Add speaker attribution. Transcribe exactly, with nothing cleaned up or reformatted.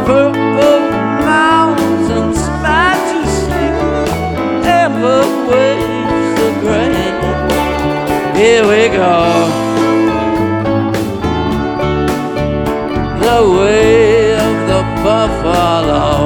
Speaker 1: purple mountains majesty, ever waves the grain. Here we go, the way of the buffalo.